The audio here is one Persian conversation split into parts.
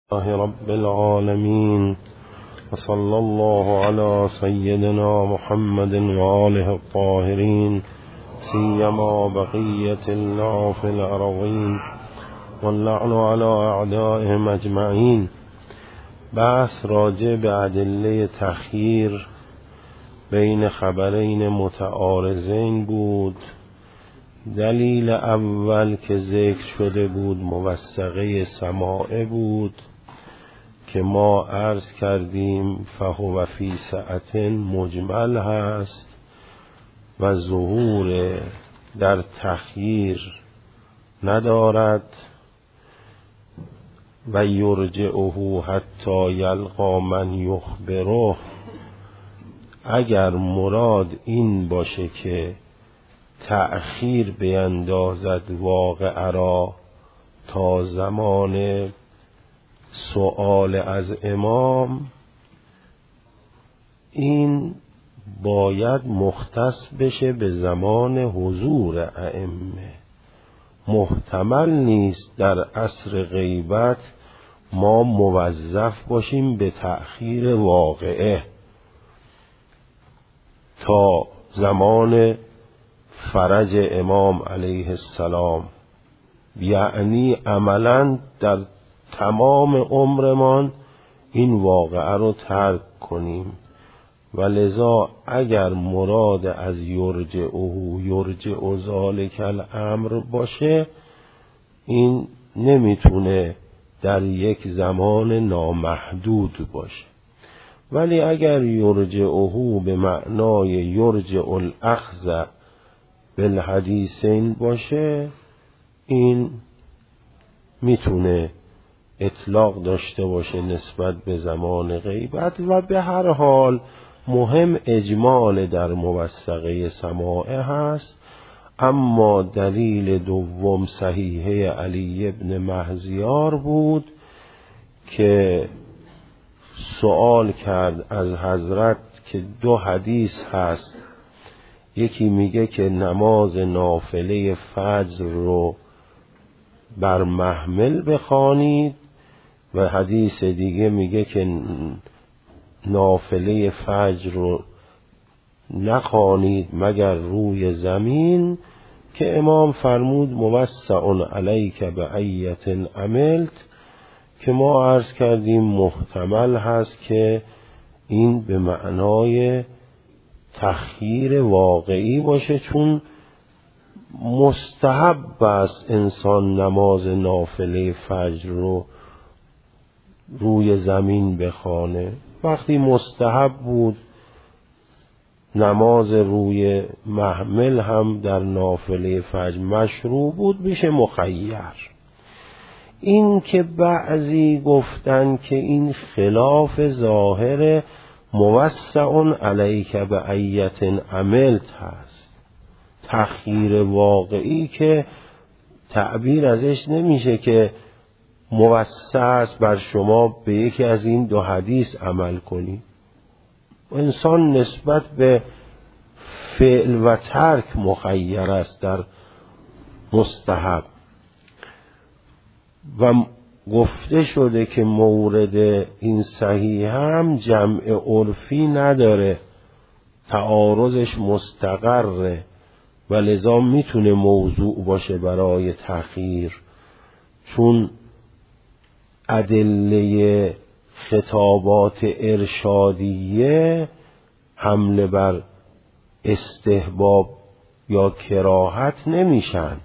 الله رب العالمين وصلى الله على سيدنا محمد وآله الطاهرين سيما بقية الله في الأرضين واللعن على أعدائهم أجمعين. بحث راجع به ادله تخییر بین خبرین متعارضین بود. دلیل اول که ذکر شده بود موثقه سماعه بود که ما عرض کردیم فهو فی سعت مجمل هست و ظهور در تخییر ندارد و یرجعه حتی یلقا من یخبره. اگر مراد این باشه که تأخیر بیندازد واقعه را تا زمان سؤال از امام، این باید مختص بشه به زمان حضور ائمه. محتمل نیست در عصر غیبت ما موظف باشیم به تأخیر واقعه تا زمان فرج امام علیه السلام، یعنی عملا در تمام عمرمان این واقعه رو ترک کنیم. و لذا اگر مراد از یرجع ذالک الامر باشه، این نمیتونه در یک زمان نامحدود باشه. ولی اگر یرجعه به معنای یرجع الاخذ بالحدیثین باشه، این میتونه اطلاق داشته باشه نسبت به زمان غیبت. و به هر حال مهم اجمال در موثقه سماعه هست. اما دلیل دوم صحیحه علی ابن مهزیار بود که سوال کرد از حضرت که دو حدیث هست، یکی میگه که نماز نافله فجر رو بر محمل بخوانید و حدیث دیگه میگه که نافله فجر رو نخوانید مگر روی زمین، که امام فرمود موسع علیک بایت عملت، که ما عرض کردیم محتمل هست که این به معنای تخییر واقعی باشه، چون مستحب است انسان نماز نافله فجر رو روی زمین بخوانه. وقتی مستحب بود نماز روی محمل هم در نافله فجر مشروع بود، میشه مخیر. این که بعضی گفتن که این خلاف ظاهر موسع علیک بایت عملت هست، تخییر واقعی که تعبیر ازش نمیشه که موسع است بر شما به یکی از این دو حدیث عمل کنی. انسان نسبت به فعل و ترک مخیر است در مستحب. و گفته شده که مورد این صحیح هم جمع عرفی نداره، تعارضش مستقره و لذا میتونه موضوع باشه برای تخییر، چون ادله خطابات ارشادیه حمله بر استحباب یا کراهت نمیشن.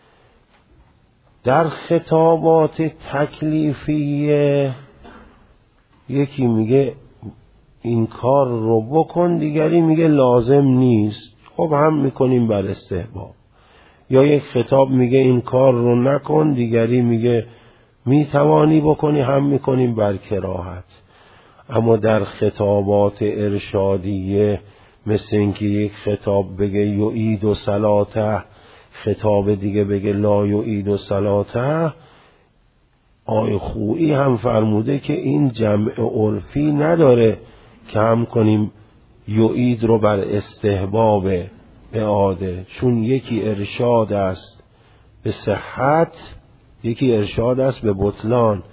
در خطابات تکلیفیه یکی میگه این کار رو بکن، دیگری میگه لازم نیست، خب هم میکنیم بر استحباب. یا یک خطاب میگه این کار رو نکن، دیگری میگه میتوانی بکنی، هم میکنیم بر کراهت. اما در خطابات ارشادیه مثل اینکه یک خطاب بگه یعید و صلاته، خطاب دیگه بگه لا یعید و صلاته، آی خویی هم فرموده که این جمع عرفی نداره که هم کنیم یعید رو بر استحباب اعاده، چون یکی ارشاد است به صحت، یکی ارشاد است به بطلان.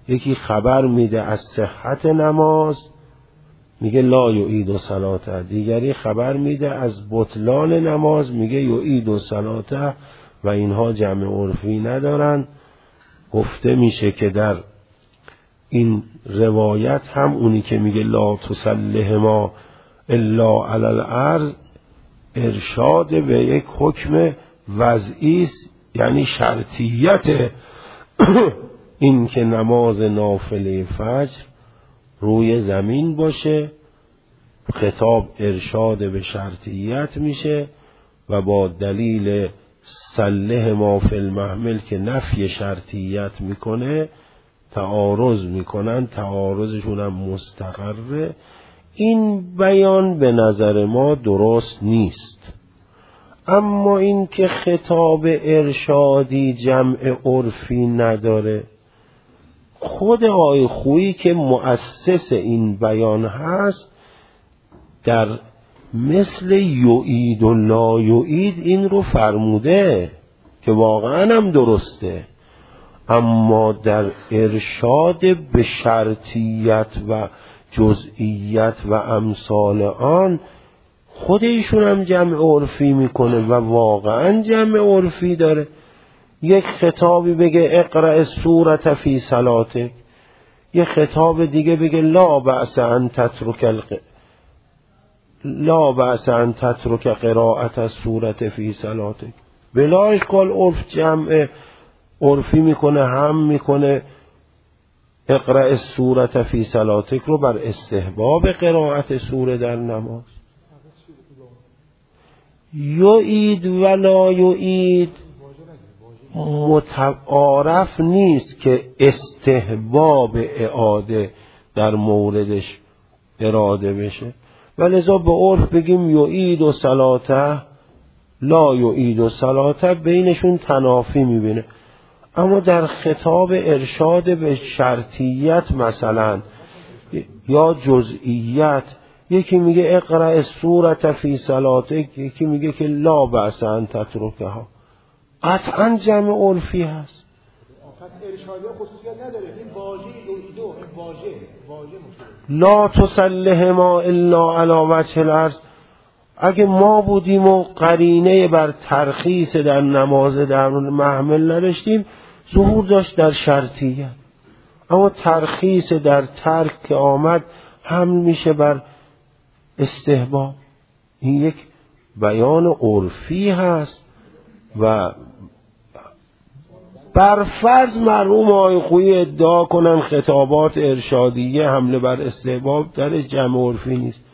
یکی خبر میده از صحت نماز میگه لا یعید صلاته، دیگری خبر میده از بطلان نماز میگه یعید صلاته، و اینها جمع عرفی ندارن. گفته میشه که در این روایت هم اونی که میگه لا تسلهما الا علی الارض ارشاد به یک حکم وضعی است، یعنی شرطیت این که نماز نافله فجر روی زمین باشه. خطاب ارشاد به شرطیت میشه و با دلیل سله ما فی المحمل که نفی شرطیت میکنه تعارض میکنن، تعارضشون هم مستقره. این بیان به نظر ما درست نیست. اما این که خطاب ارشادی جمع عرفی نداره، خود آقای خویی که مؤسس این بیان هست در مثل یعید و لا یعید این رو فرموده که واقعا هم درسته، اما در ارشاد به شرطیت و جزئیت و امثال آن خود ایشون هم جمع عرفی میکنه و واقعا جمع عرفی داره. یک خطابی بگه اقرأ السورة فی صلاتک، یک خطاب دیگه بگه لا بأس ان تترک قراءت السورة فی صلاتک. بلا اشکال عرف جمع عرفی میکنه، هم میکنه اقرأ السورة فی صلاتک رو بر استحباب قراءت سوره در نماز. یعید و لا یعید متعارف نیست که استحباب اعاده در موردش اراده بشه، ولذا به عرف بگیم یعید و صلاته لا یعید و صلاته بینشون تنافی میبینه. اما در خطاب ارشاد به شرطیت مثلا یا جزئیت، یکی میگه اقرأ السورة فی صلاتک، یکی میگه که لا بأس ان تترکها، قطعا جمع عرفی هست. ارشادی خصوصیت نداره. این واژه یعیدو، این واژه لا تسلهما الا علی وجه الارض. اگه ما بودیم و قرینه بر ترخیص در نماز در محمل نداشتیم، ظهور داشت در شرطیت. اما ترخیص در ترک که آمد حمل میشه بر استحباب. این یک بیان عرفی هست و بر فرض مرحوم آقای خویی ادعا کنن خطابات ارشادیه حمله بر استحباب در جمع عرفی نیست،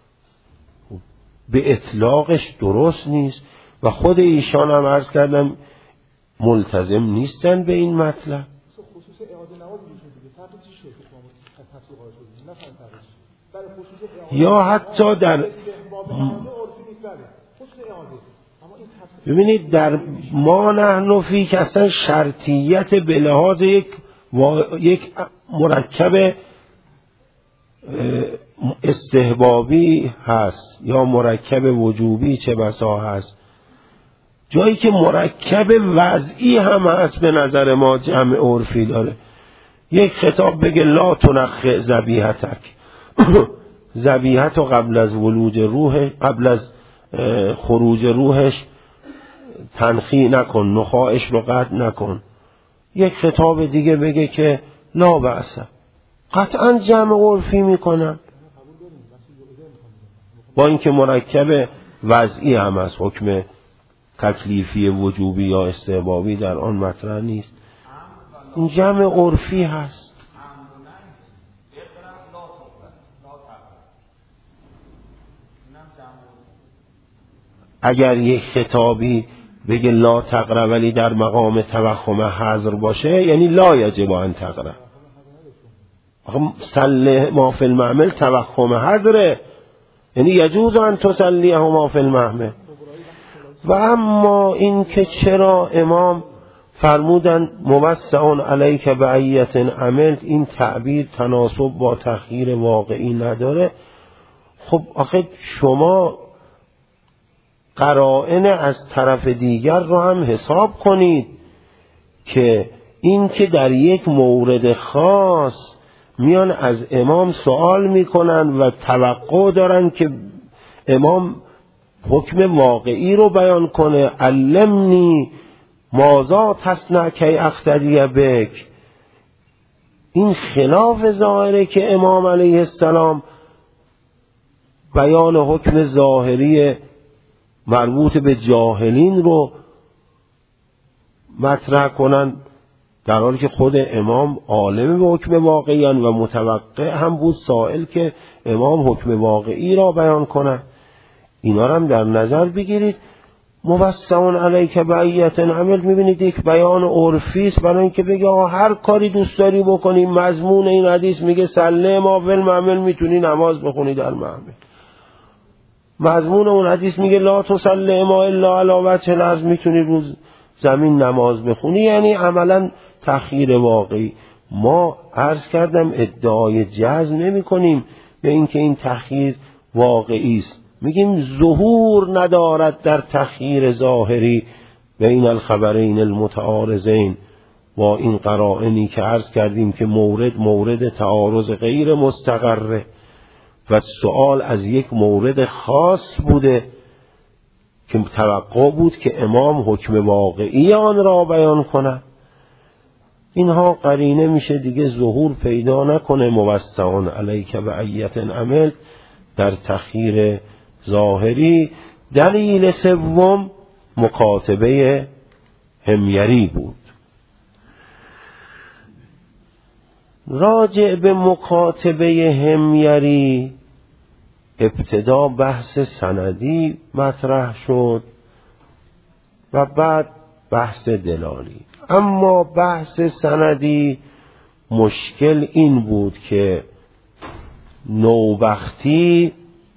به اطلاقش درست نیست و خود ایشان هم عرض کردم ملتزم نیستن به این مطلب. خصوص اعاده نماز دیگه فرض چی شده که ما تفسیر قائل شدیم، نه فرض برای خصوص یا حتی در ببینید در ما نحن فی که اصلا شرطیت به لحاظ یک مرکب استحبابی هست یا مرکب وجوبی چه بسا هست، جایی که مرکب وضعی هم هست به نظر ما جمع عرفی داره. یک خطاب بگه لا تنخ ذبیحتک، ذبیحت و قبل از ولوج روح، قبل از خروج روحش تنخی نکن، نخاعش رو قطع نکن. یک خطاب دیگه بگه که لا بأس، قطعا جمع عرفی میکنن با اینکه مرکب وضعی هم از حکم تکلیفی وجوبی یا استحبابی در آن مطرح نیست. این جمع عرفی هست. اگر یک خطابی بگه لا تقرأ ولی در مقام توخم حذر باشه، یعنی لا یجب ان تقرأ. صلی ما فی المعمل توخم حذره، یعنی یجوز ان تصلیه ما فی المعمل. و اما این که چرا امام فرمودن موسع علیک بعیت عملت، این تعبیر تناسب با تخییر واقعی نداره. خب آخه شما قرائن از طرف دیگر رو هم حساب کنید که این که در یک مورد خاص میان از امام سوال میکنن و توقع دارن که امام حکم واقعی رو بیان کنه. علمنی ماذا تصنع کی اقتدی بک. این خلاف ظاهره که امام علیه السلام بیان حکم ظاهری مربوط به جاهلین رو مطرح کنن، در حالی که خود امام عالم به حکم واقعی و متوقع هم بود سائل که امام حکم واقعی را بیان کنه. اینا رو هم در نظر بگیرید. موسعون علیک بایت عمل، میبینید یک بیان عرفی است برای اینکه بگه هر کاری دوست داری بکنی. مضمون این حدیث میگه سله ما فی المعمل، میتونی نماز بخونی در معمل. مضمون اون حدیث میگه لا تصلی ما الا علی وجه الارض، میتونی روز زمین نماز بخونی. یعنی عملا تخییر واقعی. ما عرض کردم ادعای جزم نمی کنیم به اینکه این تخییر واقعی است، میگیم ظهور ندارد در تخییر ظاهری بین الخبرین المتعارضین، با این قرائنی که عرض کردیم که مورد تعارض غیر مستقره و سؤال از یک مورد خاص بوده که توقع بود که امام حکم واقعی آن را بیان کنه. اینها قرینه میشه دیگه ظهور پیدا نکنه موسعون علیک بایت عمل در تخییر ظاهری. دلیل سوم مکاتبه حمیری بود. راجع به مکاتبه حمیری ابتدا بحث سندی مطرح شد و بعد بحث دلالی. اما بحث سندی مشکل این بود که نوبختی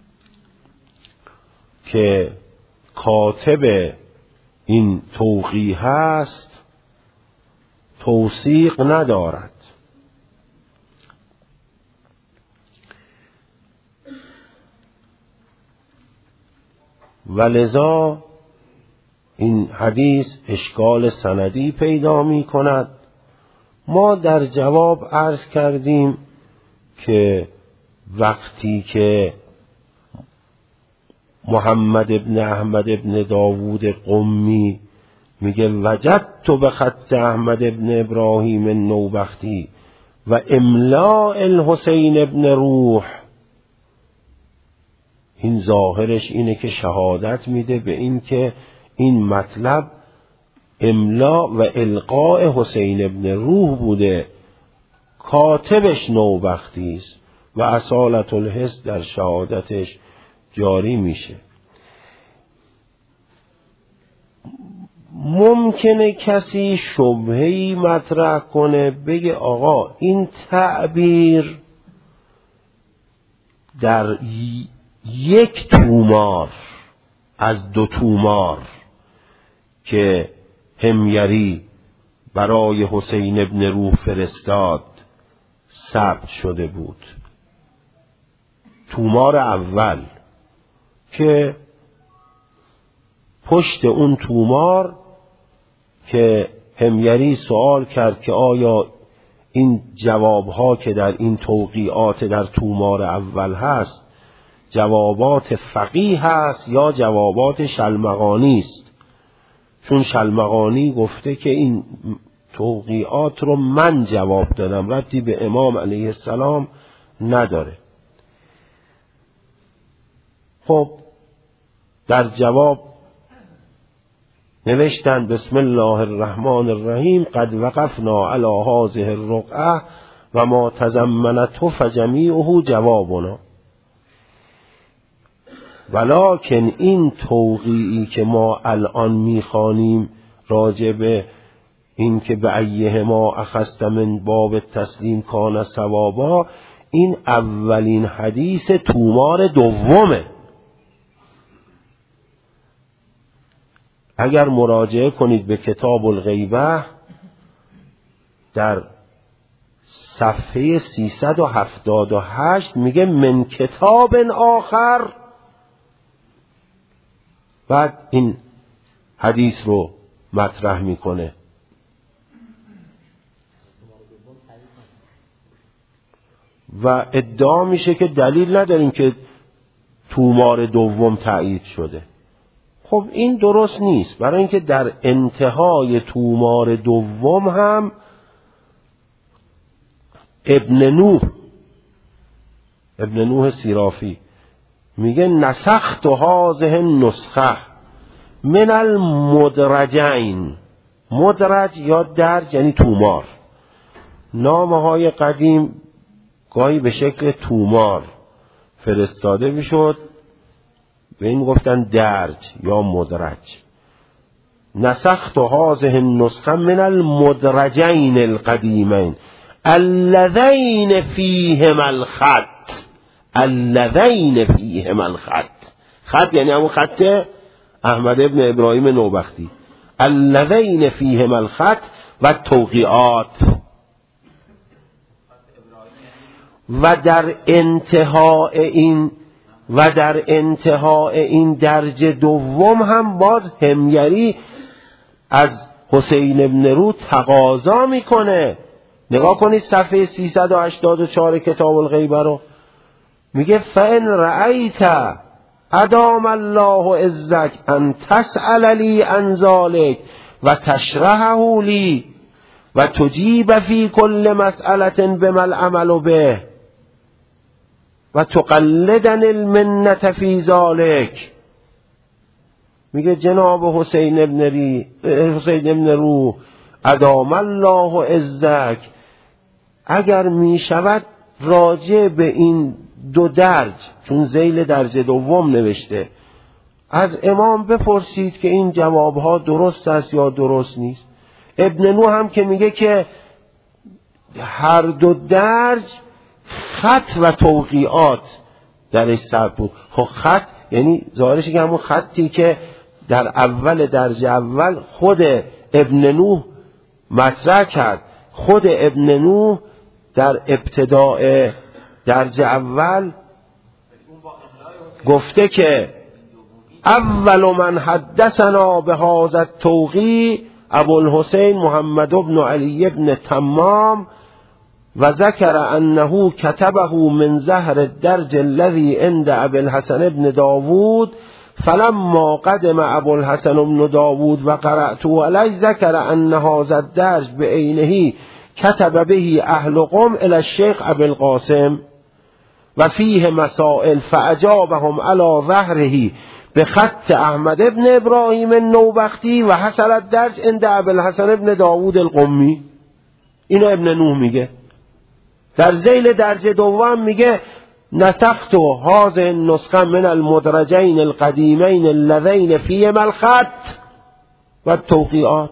که کاتب این توقیع هست توثیق ندارد، ولذا این حدیث اشکال سندی پیدا می کند. ما در جواب عرض کردیم که وقتی که محمد ابن احمد ابن داوود قمی میگه وجدت به خط احمد ابن ابراهیم نوبختی و املاء الحسین ابن روح، این ظاهرش اینه که شهادت میده به این که این مطلب املا و القاء حسین ابن روح بوده، کاتبش نوبختی است و اصالت الحس در شهادتش جاری میشه. ممکنه کسی شبهه‌ای مطرح کنه بگه آقا این تعبیر در یک تومار از 2 تومار که حمیری برای حسین ابن روح فرستاد ثبت شده بود. تومار اول که پشت اون تومار که حمیری سوال کرد که آیا این جوابها که در این توقیعات در تومار اول هست جوابات فقیه هست یا جوابات شلمغانی است، چون شلمغانی گفته که این توقیعات رو من جواب دادم، ربطی به امام علیه السلام نداره. خب در جواب نوشتن بسم الله الرحمن الرحیم قد وقفنا علی هذه الرقعه و ما تضمنته فجمیعه جوابنا، ولکن این توقیعی که ما الان میخوانیم راجع به این که به ایه ما اخذت من باب تسلیم کان ثوابا، این اولین حدیث تومار دومه. اگر مراجعه کنید به کتاب الغیبه در صفحه 378 میگه من کتاب آخر، بعد این حدیث رو مطرح میکنه. و ادعا میشه که دلیل نداریم که تومار دوم تایید شده. خب این درست نیست، برای اینکه در انتهای تومار دوم هم ابن نوح سیرافی میگه نسخت هذه النسخه من المدرجین. مدرج یا درج یعنی تومار. نامه‌های قدیم گاهی به شکل تومار فرستاده میشد، به این گفتن درج یا مدرج. نسخت هذه النسخه من المدرجین القدیمین اللذین فیهما الخط. اللذین فیهما الخط، خط یعنی همون خط احمد ابن ابراهیم نوبختی. اللذین فیهما الخط و توقیعات. و در انتهای این درج دوم هم باز همگری از حسین ابن رو تقاضا میکنه. نگاه کنید صفحه 384 کتاب الغیبه رو. میگه فإن رأیت ادام الله عزک ان تسأل لی عن ذلک و تشرحه لی و تجیب فی کل مسئلة بما العمل به و تقلدن المنة فی ذلک. میگه جناب حسین ابن رو ادام الله عزک اگر میشود راجع به این دو درج، چون ذیل درج دوم نوشته، از امام بپرسید که این جوابها درست است یا درست نیست. ابن نو هم که میگه که هر دو درج خط و توقیعات درش ثبت بود. خب خط یعنی ظاهرش که همون خطی که در اول درج اول خود ابن نوح مطرح کرد. خود ابن نوح در ابتداء درج اول گفته که اول من حدثنا بهذا التوقیع ابوالحسین محمد بن علی بن تمام و ذکر انه كتبه من ظهر الدرج الذي عند ابي الحسن بن داود فلما قدم ابو الحسن بن داود و قرأته علیه ذکر ان هذا الدرج بعینه كتب به اهل قم الى الشیخ ابي القاسم و فيه مسائل فاجابهم على ظهره بخط احمد ابن ابراهیم النوبختی و حصل الدرج عند ابي الحسن ابن داود القمی. اینو ابن نوح میگه. در ذیل درج دوم میگه نسخت هذه النسخه من المدرجین القدیمین اللذین فیهما الخط و توقیعات.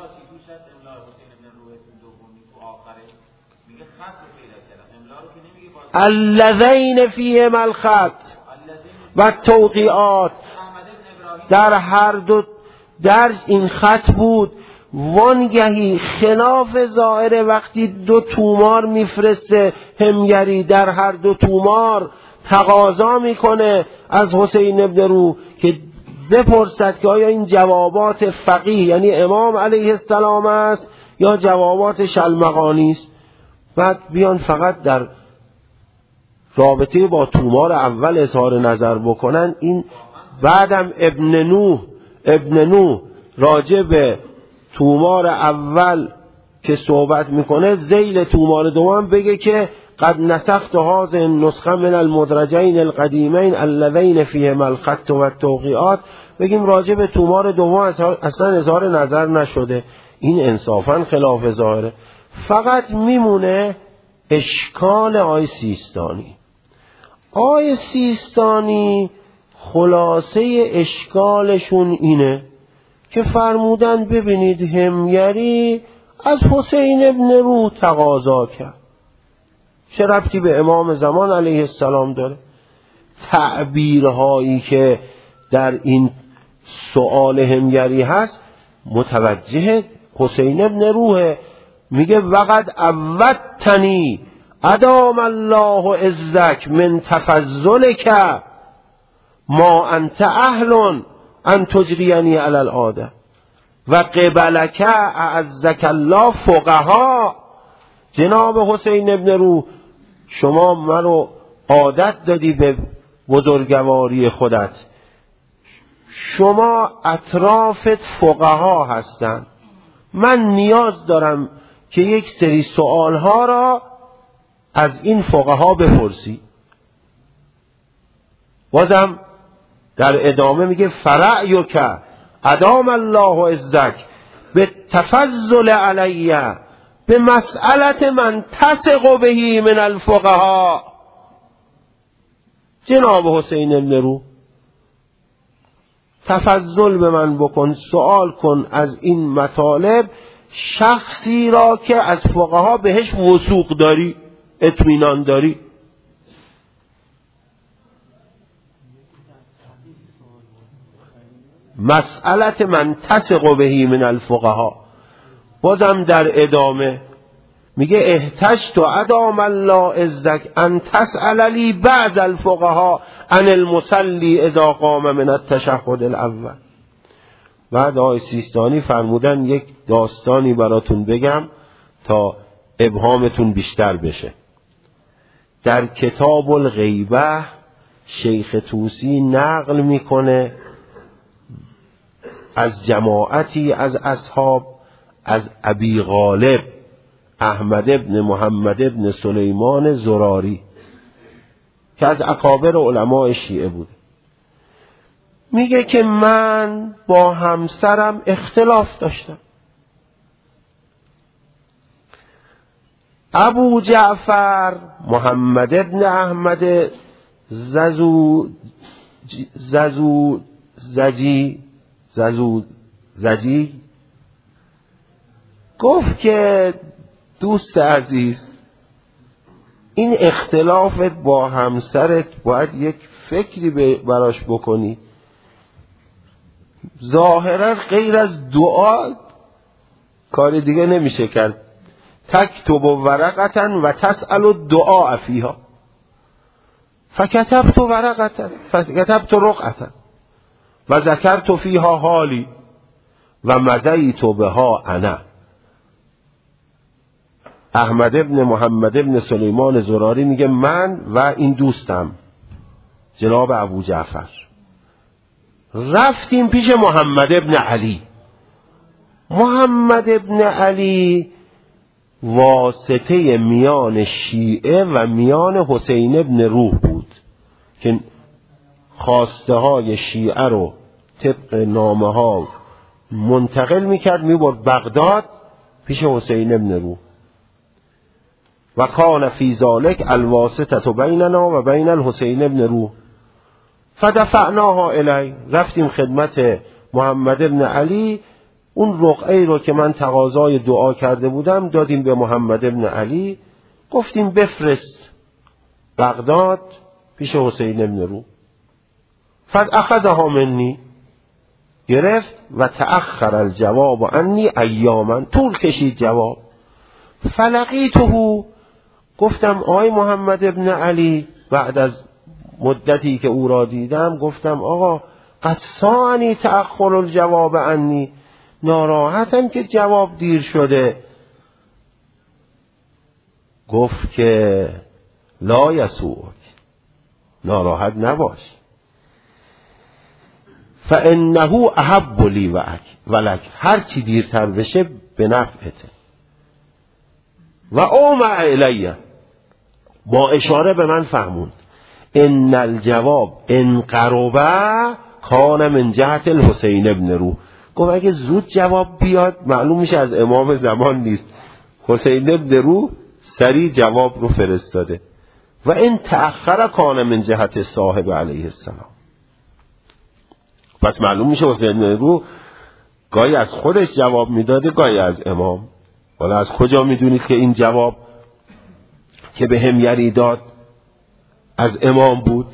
اللذین فیهما الخط و توقیعات. در هر دو درج این خط بود. وانگهی خلاف ظاهر وقتی دو تومار میفرسته همگری در هر دو تومار تقاضا میکنه از حسین ابن رو که بپرسد که آیا این جوابات فقیه یعنی امام علیه السلام است یا جوابات شلمغانی است. بعد بیان فقط در رابطه با تومار اول اظهار نظر بکنن. این بعدم ابن نوح راجع به تومار اول که صحبت میکنه ذیل تومار دوم بگه که قد نسخت هذه النسخه من المدرجین القدیمین اللذین فیهما الخط و التوقیعات. بگیم راجع به تومار دوم اصلا اظهار نظر نشده. این انصافا خلاف ظاهره. فقط میمونه اشکال آی سیستانی. آی سیستانی خلاصه اشکالشون اینه که فرمودن ببینید همگری از حسین ابن رو تقاضا کرد. چه ربطی به امام زمان علیه السلام داره؟ تعبیرهایی که در این سؤال همگری هست متوجه حسین ابن روحه. میگه وقد عودتنی ادام الله عزک من تفضلک ما انت اهل ان تجرینی علی العاده و قبلک اعزک الله فقها. جناب حسین ابن رو شما منو عادت دادی به بزرگواری خودت، شما اطرافت فقها هستن، من نیاز دارم که یک سری سوالها را از این فقها بپرسی. بازم در ادامه میگه فرعیک ادام الله عزک به تفضل علیه به مسئلت من تثق بهی من الفقها. جناب حسین ابن روح تفضل به من بکن، سوال کن از این مطالب شخصی را که از فقها بهش وثوق داری، اطمینان داری. مسئلت من تثق بهی من الفقها. بازم در ادامه میگه احتجت ادام الله عزک ان تسأل لی بعض الفقها عن المصلی اذا قام من التشهد الاول. بعد آقای سیستانی فرمودن یک داستانی براتون بگم تا ابهامتون بیشتر بشه. در کتاب الغیبه شیخ طوسی نقل میکنه از جماعتی از اصحاب، از ابی غالب احمد ابن محمد ابن سلیمان زراری که از اکابر علماء شیعه بود، میگه که من با همسرم اختلاف داشتم. ابو جعفر محمد ابن احمد زجی گفت که دوست عزیز این اختلافت با همسرت باید یک فکری براش بکنی. ظاهرا غیر از دعا کار دیگه نمیشه کرد. تکتب ورقتا و تسأل الدعاء فیها فکتبت ورقتا فکتبت رقعتا و ذکرت فیها حالی و مضیت بها انا. احمد ابن محمد ابن سلیمان زراری میگه من و این دوستم جناب ابو جعفر رفتیم پیش محمد ابن علی. محمد ابن علی واسطه میان شیعه و میان حسین ابن روح بود که خواسته های شیعه رو طبق نامه ها منتقل میکرد میبرد بغداد پیش حسین ابن روح. و کان فی ذلک الواسطه بیننا و بین الحسین ابن روح فدفعناها الی. رفتیم خدمت محمد ابن علی، اون رقعه رو که من تقاضای دعا کرده بودم دادیم به محمد ابن علی، گفتیم بفرست بغداد پیش حسین ابن روح. فاخذها منی، گرفت و تأخر الجواب عنی ایاما، طول کشید جواب. فلقیته، گفتم آی محمد ابن علی بعد از مدتی که او را دیدم گفتم آقا قد ساعنی تأخر الجواب عنی، ناراحتم که جواب دیر شده. گفت که لا یسوءک، ناراحت نباش، فانه احب لی ولک، هر چی دیرتر بشه به نفعته. و اومع الیه، با اشاره به من فهموند ان الجواب ان قربه کان من جهت الحسین ابن روح. گفت اگه زود جواب بیاد معلوم میشه از امام زمان نیست، حسین ابن روح سریع جواب رو فرستاده. و این تأخر کان من جهت صاحب علیه السلام، پس معلوم میشه حسین ابن روح گاهی از خودش جواب میداده گاهی از امام. حالا از کجا میدونید که این جواب که به هم یری داد از امام بود؟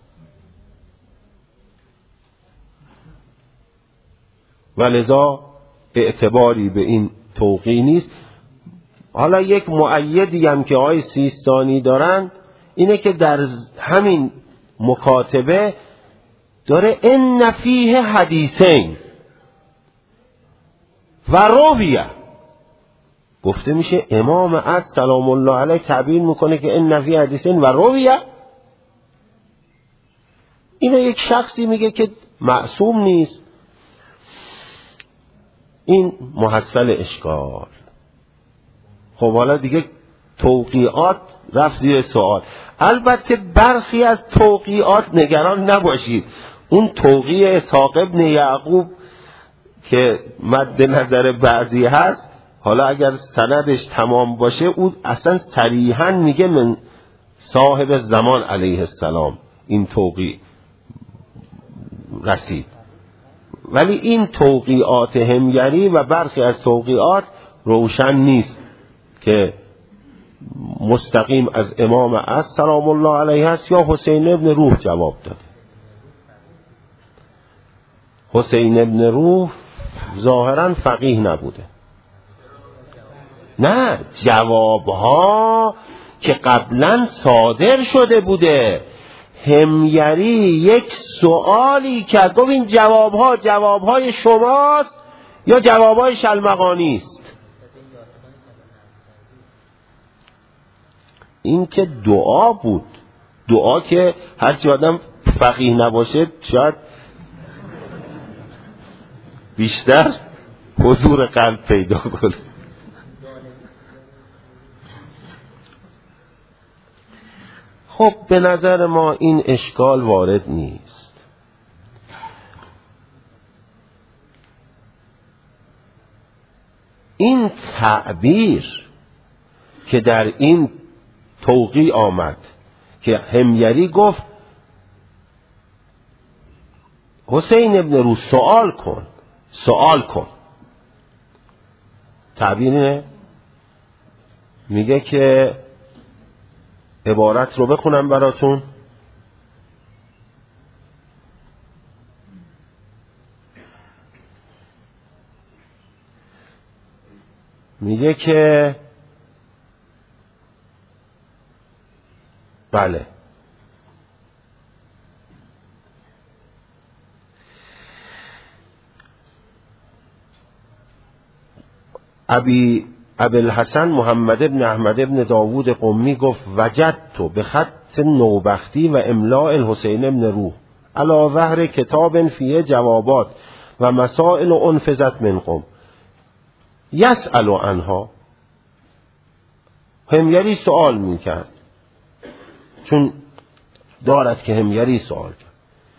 ولذا اعتباری به این توقی نیست. حالا یک مؤیدی هم که آقای سیستانی دارن اینه که در همین مکاتبه داره ان فیه حدیثین و رویه گفته میشه امام از سلام الله علیه تعبیر میکنه که این فی حدیثین و رویه. اینو یک شخصی میگه که معصوم نیست. این محصل اشکال. خب حالا دیگه توقیعات رفت زیر سوال. البته برخی از توقیعات نگران نباشید، اون توقیع اسحاق ابن یعقوب که مد نظر بعضی هست، حالا اگر سندش تمام باشه اون اصلا صریحاً میگه من صاحب زمان علیه السلام این توقیع رسید. ولی این توقیعات حمیری و برخی از توقیعات روشن نیست که مستقیم از امام از سلام الله علیه است یا حسین ابن روح جواب داده. حسین ابن روح ظاهرا فقیه نبوده. نه، جوابها که قبلا صادر شده بوده. حمیری یک سوالی کرد، گفت این جوابهای شماست یا جوابهای شلمغانی است؟ این که دعا بود، دعا که هرچی آدم فقیه نباشه شاید بیشتر حضور قلب پیدا کنه. خب به نظر ما این اشکال وارد نیست. این تعبیر که در این توقیع آمد که حمیری گفت حسین ابن روح سوال کن، تعبیر اینه. میگه که عبارت رو بخونم براتون. میگه که بله ابی الحسن محمد ابن احمد ابن داوود قمی گفت وجدت به خط نوبختی و املاء الحسین ابن روح علی ظهر کتاب فیه جوابات و مسائل انفذت من قم یسأل عنها. حمیری سوال میکرد، چون دارد که حمیری سوال کرد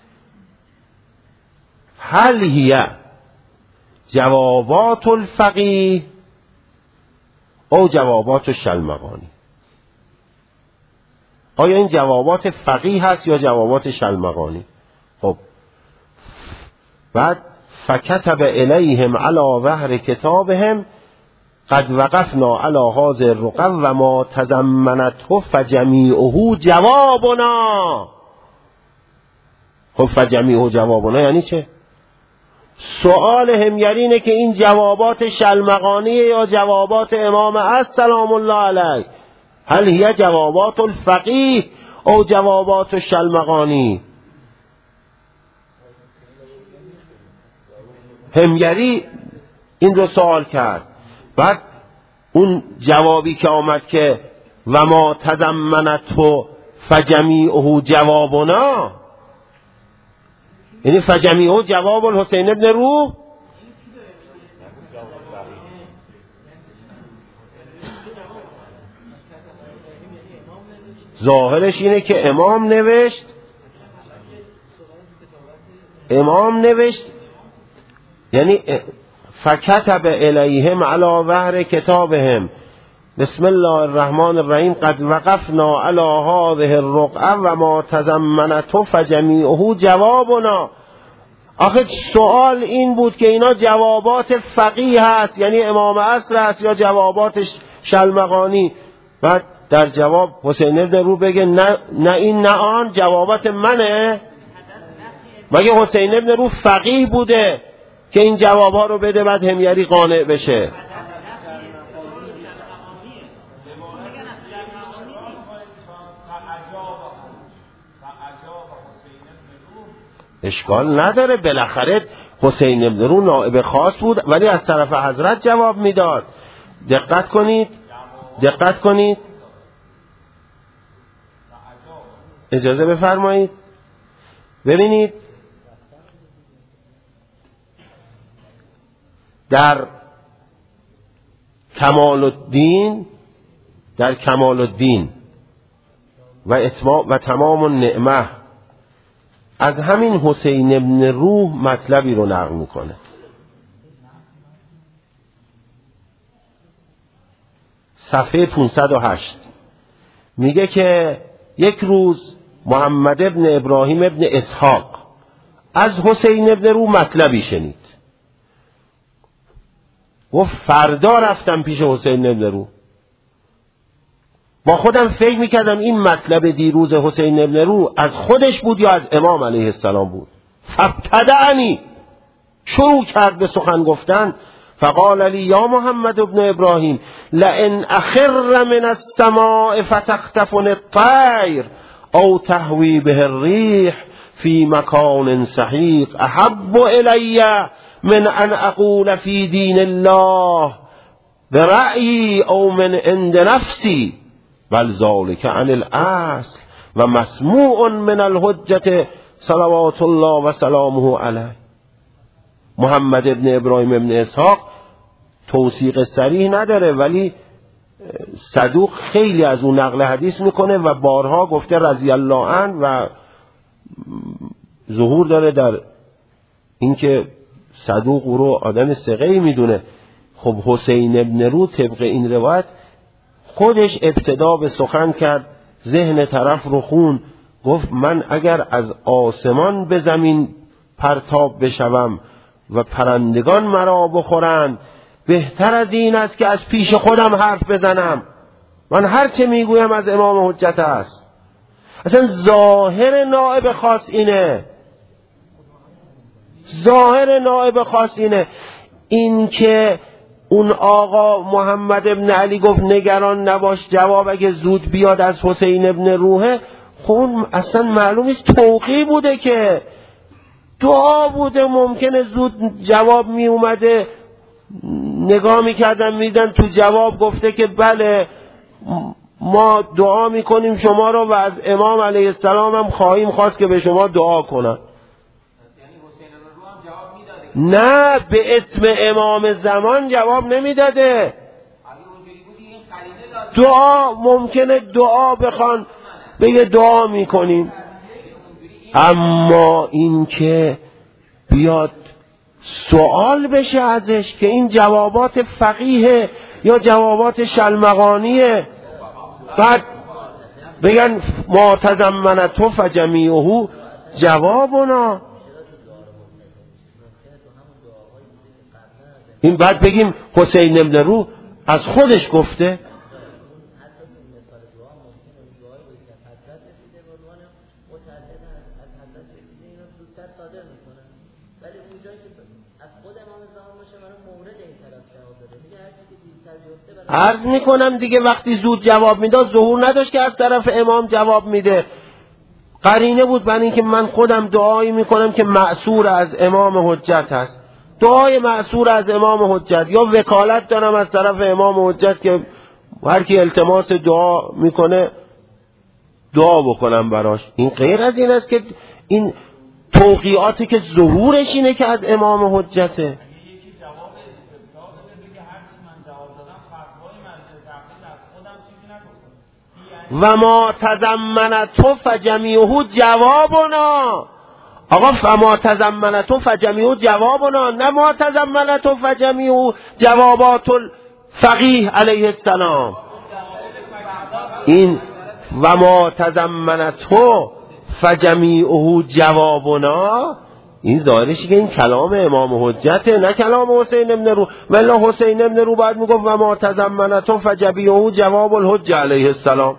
هل هی جوابات الفقیه او جوابات شلمغانی. آیا این جوابات فقیه هست یا جوابات شلمغانی؟ خب بعد فکتب الیهم علی ظهر کتابهم قد وقفنا علی هذا الرقم و ما تضمنته فجمیعه جوابنا. خب فجمیعه جوابنا یعنی چه؟ سوال حمیری اینه که این جوابات شلمغانیه یا جوابات امام از سلام الله علیه. هل هی جوابات الفقیه او جوابات شلمغانی؟ حمیری این رو سوال کرد. بعد اون جوابی که آمد که و ما تضمنته فجمیعه جوابنا، یعنی فجمیعه جواب الحسین ابن روح. ظاهرش اینه که امام نوشت یعنی فکتب الیهم علی ظهر کتابهم بسم الله الرحمن الرحیم قد وقفنا علی هذه الرقعه و ما تضمنته فجمیعه جوابنا. آخه سوال این بود که اینا جوابات فقیه هست یعنی امام عصر هست یا جوابات شلمغانی. بعد در جواب حسین ابن روح بگه نه این نه آن، جوابات منه. مگه حسین ابن روح فقیه بوده که این جوابها رو بده بعد حمیری قانع بشه؟ اشکال نداره، بالاخره حسین ابن روح نائب خاص بود ولی از طرف حضرت جواب میداد. دقت کنید اجازه بفرمایید. ببینید در کمال الدین و تمام النعمه از همین حسین ابن روح مطلبی رو نقل میکنه. صفحه 508 میگه که یک روز محمد ابن ابراهیم ابن اسحاق از حسین ابن روح مطلبی شنید. گفت فردا رفتم پیش حسین ابن روح، با خودم فکر میکردم این مطلب دیروز حسین ابن روح از خودش بود یا از امام علیه السلام بود. فابتدعنی، شروع کرد به سخن گفتن. فقال لی یا محمد ابن ابراهیم لئن اخر من السماء فتختفن الطیر او تهوی به الریح فی مکان سحیق احب الی من ان اقول فی دین الله برأیی او من عند نفسی بل ذلک عن الاصل و مسموع من الحجة صلوات الله و سلامه علیه. محمد ابن ابراهیم ابن اسحاق توثیق صریح نداره ولی صدوق خیلی از اون نقل حدیث میکنه و بارها گفته رضی الله عنه و ظهور داره در اینکه صدوق او رو آدم ثقه‌ای میدونه. خب حسین ابن رو طبق این روایت خودش ابتدا به سخن کرد، ذهن طرف رو خون، گفت من اگر از آسمان به زمین پرتاب بشوم و پرندگان مرا بخورند بهتر از این است که از پیش خودم حرف بزنم. من هر چه میگویم از امام حجت است. اصلا ظاهر نائب خاص اینه، ظاهر نائب خاص اینه. این که اون آقا محمد ابن علی گفت نگران نباش جواب اگه زود بیاد از حسین ابن روحه، خب اصلا معلوم است توقی بوده که دعا بوده، ممکنه زود جواب می اومده، نگاه میکردن میدن تو جواب گفته که بله ما دعا میکنیم شما رو و از امام علیه السلام هم خواهیم خواست که به شما دعا کنن. نه به اسم امام زمان جواب نمیداده. دعا ممکنه دعا بخوان بگه دعا میکنیم، اما این که بیاد سوال بشه ازش که این جوابات فقیه یا جوابات شلمغانیه، بعد بگن ما تضمنته فجمیعه جوابنا، این بعد بگیم حسین ابن روح از خودش گفته. عرض میکنم دیگه وقتی زود جواب میداد ظهور نداشت که از طرف امام جواب میده، قرینه بود برای اینکه من خودم دعایی میکنم که معصور از امام حجت هست، دعای معصور از امام حجت، یا وکالت دارم از طرف امام حجت که هر کی التماس دعا میکنه دعا بکنم براش. این غیر از این است که این توقیعاتی که ظهورش اینه که از امام حجته. و ما تضمنته فجمیعه جوابنا. آقا فما تضمنته فجمیعه جوابنا، نه ما تضمنته فجمیعه جوابات الفقیه علیه السلام. این و ما تضمنته فجمیعه جوابنا این ظاهرش که این کلام امام حجته نه کلام حسین ابن رو. ولی حسین ابن رو بعد میگفت و ما تضمنته فجمیعه جواب الحجه علیه السلام.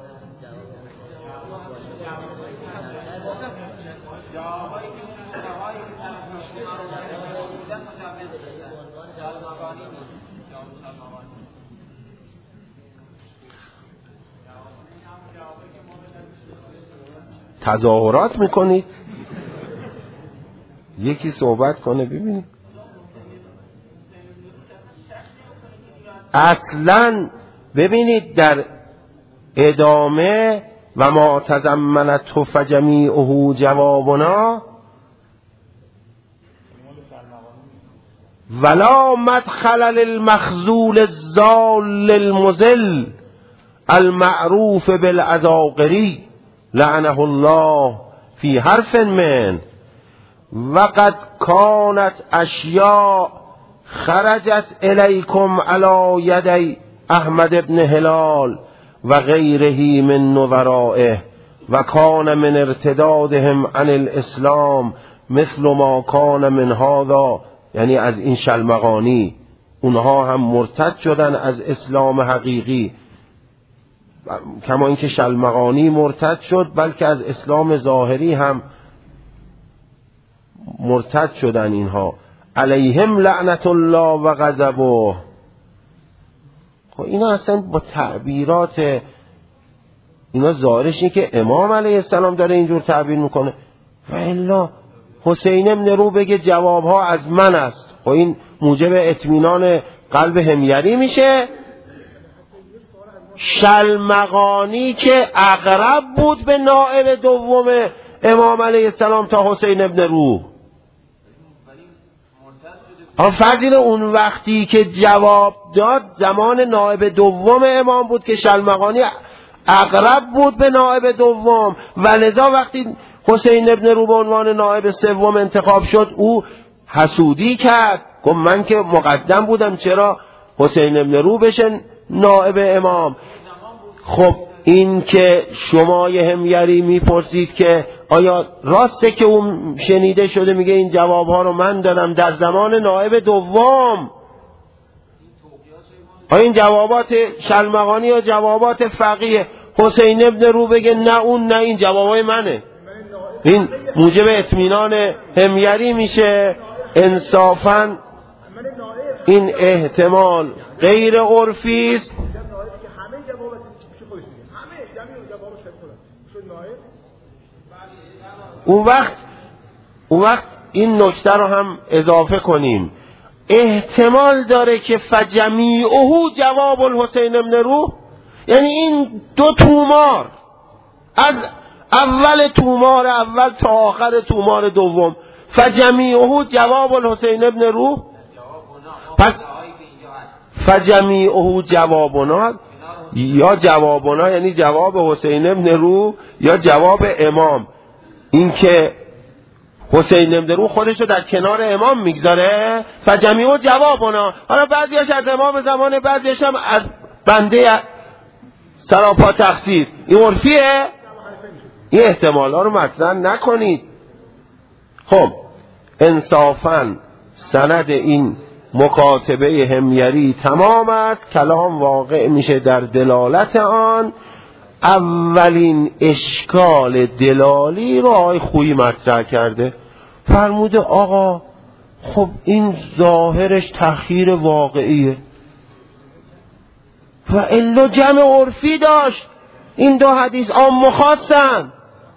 تظاهرات میکنید، یکی صحبت کنه ببینید. اصلا ببینید در ادامه و ما تضمنته فجمیعه جوابنا ولا مدخل للمخذول الضال المضل المعروف بالعذاقری لعنه الله فی حرف من وقد كانت اشیاء خرجت الیکم علی یدی احمد بن هلال و غیره من نظرائه و کان من ارتدادهم عن الاسلام مثل ما کان من هذا، یعنی از این شلمغانی اونها هم مرتد شدن از اسلام حقیقی، کما اینکه شلمغانی مرتد شد بلکه از اسلام ظاهری هم مرتد شدن اینها. علیهم لعنت الله و غضبه. خب اینا اصلا با تعبیرات اینا ظاهرش اینه که امام علیه السلام داره اینجور تعبیر میکنه و الا حسین ابن رو بگه جوابها از من است. خب این موجب اطمینان قلب همیری میشه. شلمغانی که اقرب بود به نائب دوم امام علیه السلام تا حسین ابن رو، فضیل اون وقتی که جواب داد زمان نائب دوم امام بود که شلمغانی اقرب بود به نائب دوم و لذا وقتی حسین ابن رو به عنوان نائب سوم انتخاب شد او حسودی کرد، گفت من که مقدم بودم چرا حسین ابن رو بشه نائب امام. خب این که شما یه همیری میپرسید که آیا راسته که اون شنیده شده میگه این جوابها رو من دادم در زمان نائب دوم، آیا این جوابات شلمغانی یا جوابات فقیه؟ حسین ابن رو بگه نه اون نه این جوابای منه، این موجب اطمینان همیری میشه. انصافاً این احتمال غیر عرفی است. اون وقت این نکته رو هم اضافه کنیم، احتمال داره که فجمیعه جواب الحسین ابن رو، یعنی این دو تومار از اول تومار اول تا آخر تومار دوم فجمیعه جواب الحسین ابن رو، پس فجمیعه جوابنا یا جوابنا یعنی جواب حسین ابن رو یا جواب امام. این که حسین ابن رو خودش رو در کنار امام میگذاره فجمیعه جوابنا، حالا بعضیش از امام زمانه بعضیش هم از بنده سراپا تقصیر، این عرفیه؟ این احتمال ها رو مطرح نکنید. خب انصافاً سند این مکاتبه همیری تمام است، کلام واقع میشه در دلالت آن. اولین اشکال دلالی رو آقای خویی مطرح کرده، فرموده آقا خب این ظاهرش تخییر واقعیه و الا جمع عرفی داشت، این دو حدیث عام و خاصن.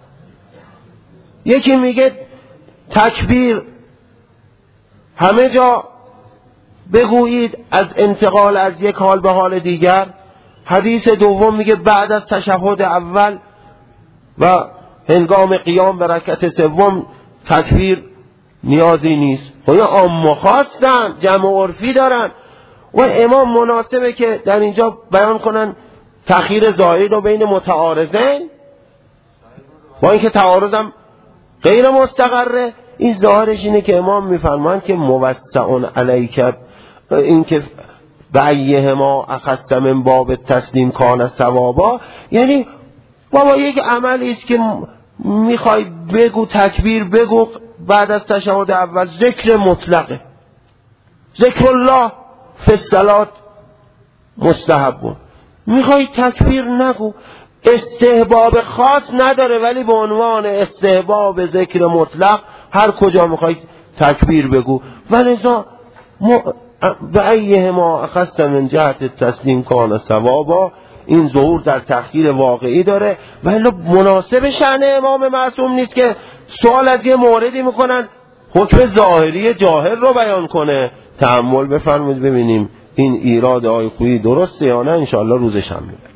یکی میگه تکبیر همه جا بگویید از انتقال از یک حال به حال دیگر، حدیث دوم میگه بعد از تشهد اول و هنگام قیام به رکعت سوم تکبیر نیازی نیست. خب عام و خاصن، جمع عرفی دارن و امام مناسبه که در اینجا بیان کنن تأخیر ظاهری رو بین متعارضین، با اینکه تعارضم غیر مستقره. این ظاهرش اینه که امام میفرمان که موسعون علیک، این که بایهما اخذت من باب تسلیم کان ثوابا، یعنی بابا یک عملی است که میخوای بگو تکبیر بگو بعد از تشهد اول، ذکر مطلقه، ذکر الله فی الصلاه مستحب، میخوای تکبیر نگو، استحباب خاص نداره ولی به عنوان استحباب ذکر مطلق هر کجا میخوای تکبیر بگو. ولذا به ایه ما اخذت من جهت تسلیم کان ثوابا، این ظهور در تأخیر واقعی داره ولی مناسب شأن امام معصوم نیست که سوال از یه موردی میکنن حکم ظاهری جاهل رو بیان کنه. تأمل بفرمایید ببینیم این ایراد آقای خویی درسته یا نه، انشاءالله روز شنبه.